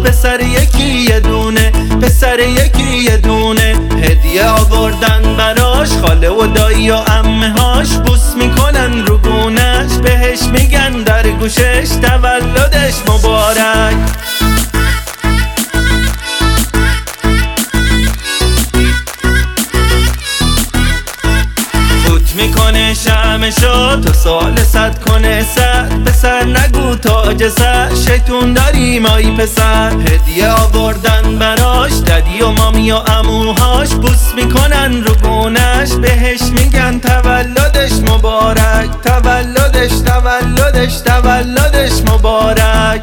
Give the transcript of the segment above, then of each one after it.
به سر یکی یه دونه، به سر یکی یه دونه. هدیه آوردن براش، خاله و دایی و عمه هاش بوس میکنن رو گونش، بهش میگن در گوشش تولدش مبارک. میکنه شمشو تو سال صد کنه صد، پسر نگو تاج سر، شیطون داری مایی پسر. هدیه آوردن براش، ددی و مامی و عموهاش بوس میکنن رو گونش، بهش میگن تولدش مبارک، تولدش تولدش تولدش مبارک.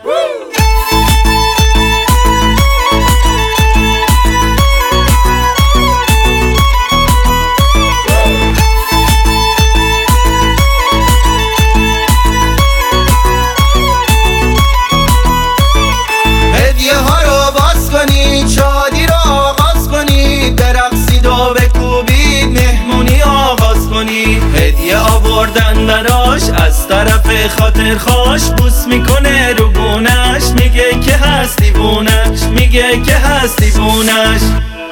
شادی رو آغاز کنید، برقصید و بکوبید، مهمونی آغاز کنید. هدیه آوردن براش، از طرف خاطر خواش بوس میکنه رو گونش، میگه که هستی بونش، میگه که هستی بونش.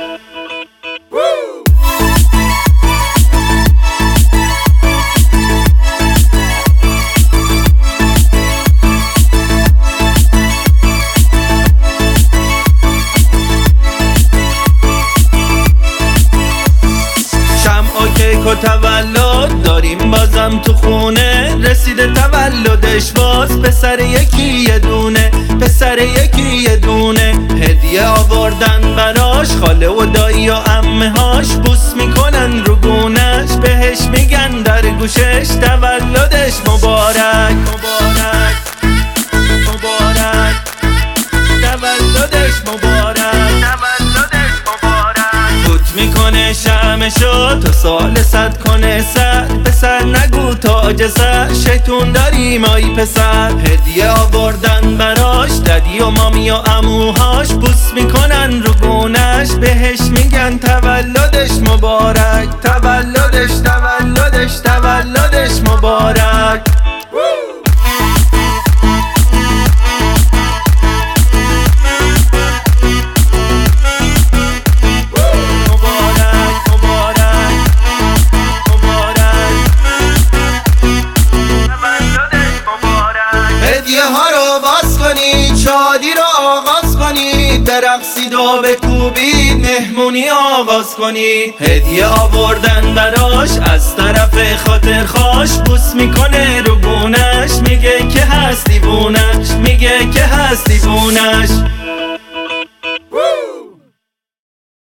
و تولد داریم بازم تو خونه، رسیده تولدش باز به سر یکی یه دونه، به سر یکی یه دونه. هدیه آوردن براش، خاله و دایی و عمه هاش بوس میکنن رو گونش، بهش میگن در گوشش تولدش مبارک، مبارک مبارک، تولدش مبارک، تولدش مبارک. فوت میکنه شمشو تو سال صد کنه صد، پسر نگو تاج سر، شیطون داری مایی پسر. هدیه آوردن براش، ددی و مامی و عموهاش بوس میکنن رو گونش، بهش میگن تولدش مبارک، تولدش تولدش تولدش مبارک. شادی رو آغاز کنید، برقصید و بکوبید، مهمونی آغاز کنید. هدیه آوردن براش، از طرف خاطر خواش بوس میکنه رو گونش، میگه که هستی بونش، میگه که هستی بونش.